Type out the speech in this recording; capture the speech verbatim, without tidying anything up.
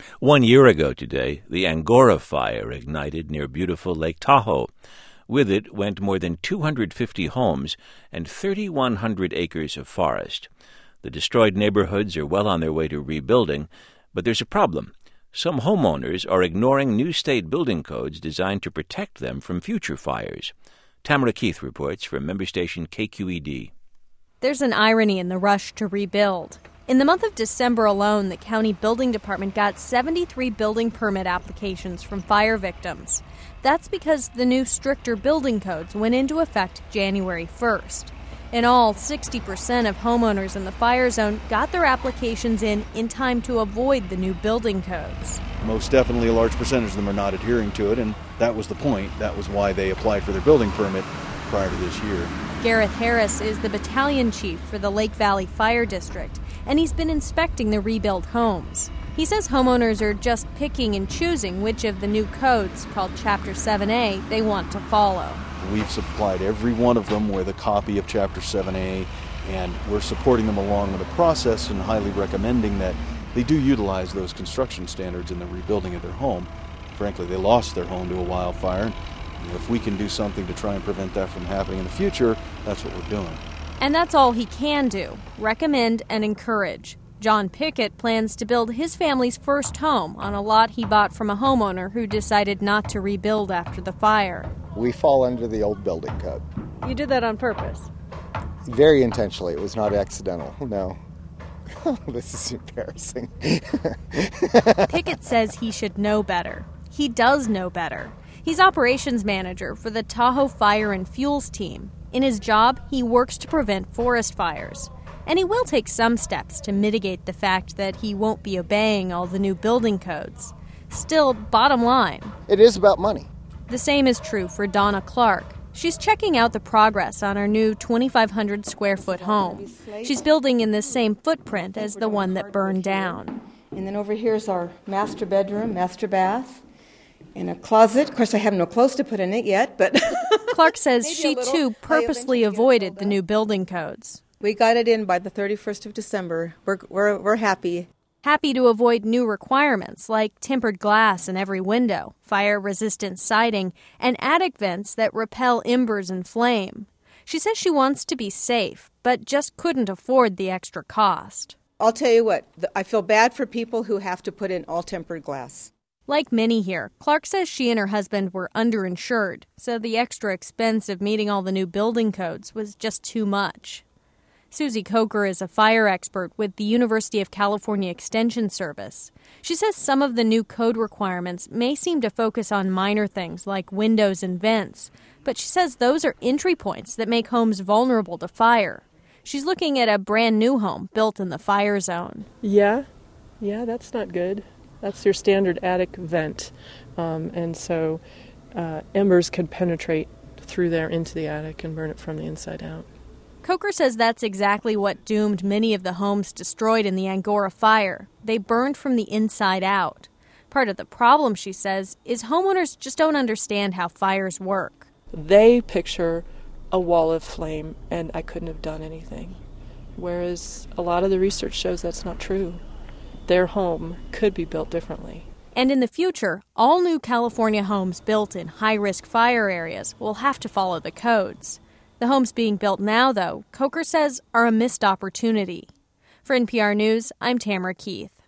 One year ago today, the Angora fire ignited near beautiful Lake Tahoe. With it went more than two hundred fifty homes and three thousand one hundred acres of forest. The destroyed neighborhoods are well on their way to rebuilding, but there's a problem. Some homeowners are ignoring new state building codes designed to protect them from future fires. Tamara Keith reports from member station K Q E D. There's an irony in the rush to rebuild. In the month of December alone, the county building department got seventy-three building permit applications from fire victims. That's because the new stricter building codes went into effect January first. In all, sixty percent of homeowners in the fire zone got their applications in in time to avoid the new building codes. Most definitely a large percentage of them are not adhering to it, and that was the point. That was why they applied for their building permit prior to this year. Gareth Harris is the battalion chief for the Lake Valley Fire District, and he's been inspecting the rebuilt homes. He says homeowners are just picking and choosing which of the new codes, called Chapter seven A, they want to follow. We've supplied every one of them with a copy of Chapter seven A, and we're supporting them along with the process and highly recommending that they do utilize those construction standards in the rebuilding of their home. Frankly, they lost their home to a wildfire. If we can do something to try and prevent that from happening in the future, that's what we're doing. And that's all he can do, recommend and encourage. John Pickett plans to build his family's first home on a lot he bought from a homeowner who decided not to rebuild after the fire. We fall under the old building code. You did that on purpose? Very intentionally. It was not accidental, no. This is embarrassing. Pickett says he should know better. He does know better. He's operations manager for the Tahoe Fire and Fuels team. In his job, he works to prevent forest fires. And he will take some steps to mitigate the fact that he won't be obeying all the new building codes. Still, bottom line, it is about money. The same is true for Donna Clark. She's checking out the progress on her new twenty-five hundred square foot home. She's building in the same footprint as the one that burned down. And then over here is our master bedroom, master bath, and a closet. Of course, I have no clothes to put in it yet, but Clark says she too purposely avoided the new building codes. We got it in by the thirty-first of December. We're we're we're happy. Happy to avoid new requirements like tempered glass in every window, fire-resistant siding, and attic vents that repel embers and flame. She says she wants to be safe, but just couldn't afford the extra cost. I'll tell you what, I feel bad for people who have to put in all tempered glass. Like many here, Clark says she and her husband were underinsured, so the extra expense of meeting all the new building codes was just too much. Susie Coker is a fire expert with the University of California Extension Service. She says some of the new code requirements may seem to focus on minor things like windows and vents, but she says those are entry points that make homes vulnerable to fire. She's looking at a brand new home built in the fire zone. Yeah, yeah, that's not good. That's your standard attic vent, um, and so uh, embers could penetrate through there into the attic and burn it from the inside out. Coker says that's exactly what doomed many of the homes destroyed in the Angora fire. They burned from the inside out. Part of the problem, she says, is homeowners just don't understand how fires work. They picture a wall of flame and I couldn't have done anything, whereas a lot of the research shows that's not true. Their home could be built differently. And in the future, all new California homes built in high-risk fire areas will have to follow the codes. The homes being built now, though, Coker says, are a missed opportunity. For N P R News, I'm Tamara Keith.